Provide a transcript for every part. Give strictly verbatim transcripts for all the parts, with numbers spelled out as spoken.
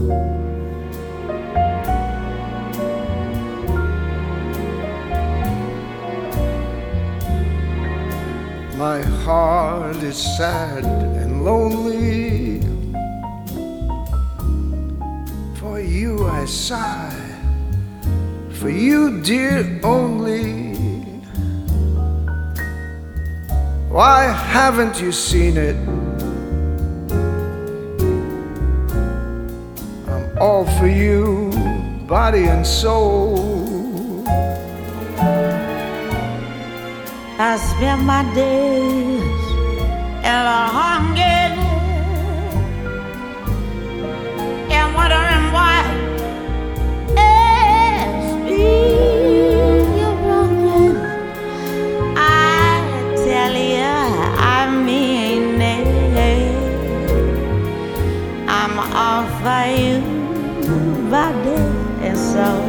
My heart is sad and lonely. For you I sigh, for you, dear, only. Why haven't you seen it? I'm all for you, body and soul. I spend my days in a hunger and wondering why it's me you're wronging. I tell you, I mean it. I'm all for you, body and soul.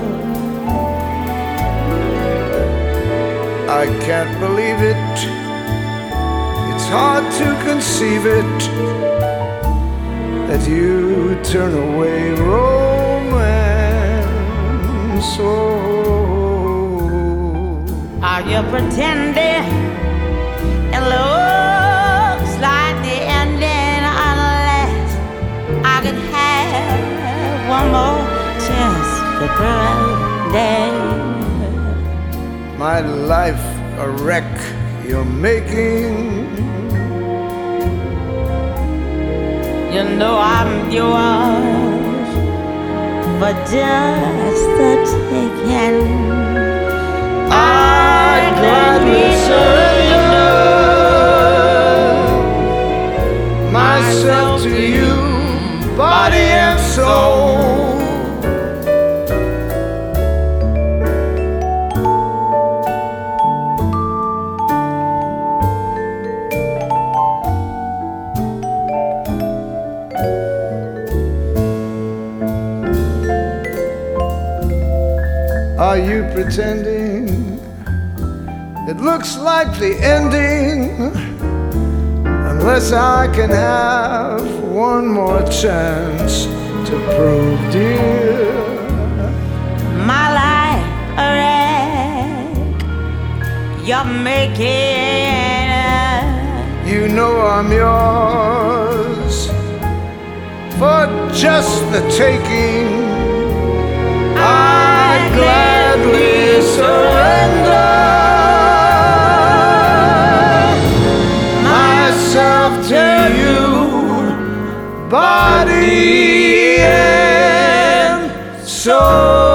I can't believe it. It's hard to conceive it that you turn away romance. Oh, are you pretending? It looks like the ending unless I could have one more chance to pretend. my life a wreck you're making. You know I'm yours for just the taking. I gladly surrender myself to you, body and soul. Are you pretending? It looks like the ending, unless I can have one more chance to prove, dear, my life a wreck you're making. you know I'm yours for just the taking. I gladly surrender myself to you, body and soul.